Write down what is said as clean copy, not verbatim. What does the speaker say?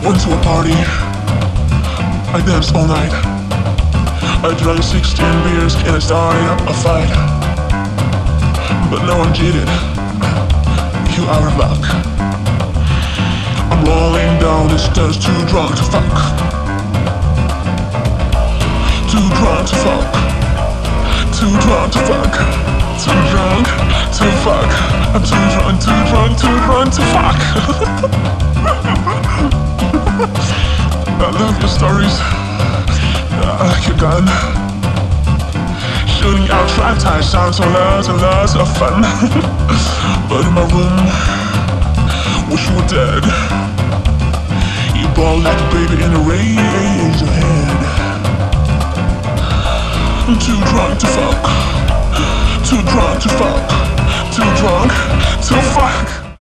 Went to a party, I danced all night. I drank 16 beers and I started a fight. But now I'm jaded, you out of luck. I'm rolling down the stairs, too drunk to fuck. Too drunk to fuck. Too drunk to fuck. Too drunk to fuck. I'm too drunk, too drunk, too drunk to fuck. I love your stories. I like your gun. Shooting out trap ties sounds so lots and lots of fun. But in my room, wish you were dead. You ball like a baby in a raise your head. I'm too drunk to fuck. Too drunk to fuck. Too drunk to fuck.